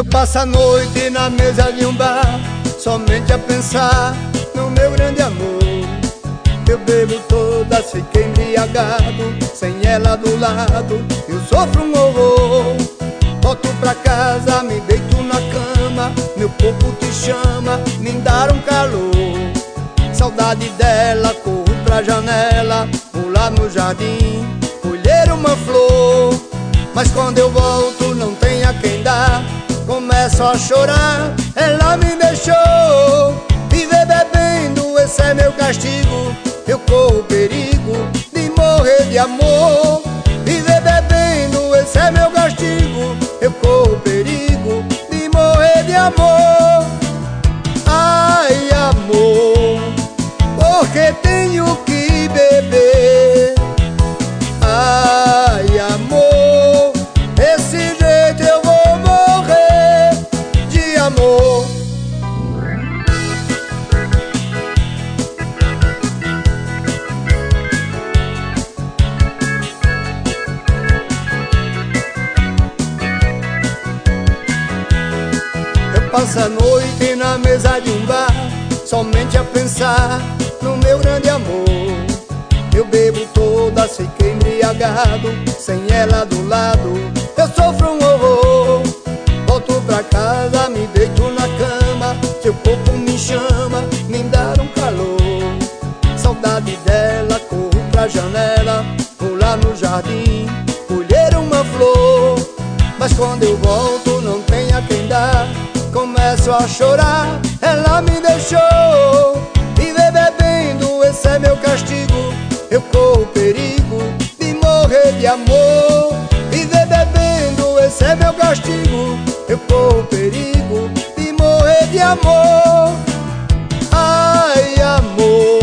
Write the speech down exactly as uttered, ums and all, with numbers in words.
Eu passo a noite na mesa de um bar, somente a pensar no meu grande amor. Eu bebo todas, fiquei embriagado, sem ela do lado, eu sofro um horror. Volto pra casa, me deito na cama, meu corpo te chama, me dá um calor. Saudade dela, corro pra janela, vou lá no jardim, colher uma flor. Mas quando eu volto não tem a quem dar, começo a chorar, ela me deixou. Viver bebendo, esse é meu castigo, eu corro perigo de morrer de amor. Viver bebendo, esse é meu castigo, eu corro perigo de morrer de amor. Ai, amor, porque tenho que beber. Ai, amor, desse jeito eu vou morrer de amor. Eu passo a noite na mesa de um bar, somente a pensar no meu grande amor. Eu bebo todas, fiquei embriagado, sem ela do lado, eu sofro um horror. Volto pra casa, me deito na cama, seu corpo me chama, me dá um calor. Saudade dela, corro pra janela, vou lá no jardim, colher uma flor. Mas quando eu volto não tem a quem dar, começo a chorar, ela me deixou. Viver bebendo, esse é meu castigo, eu corro perigo de morrer de amor. Viver bebendo, esse é meu castigo, eu corro perigo de morrer de amor. Ai, amor,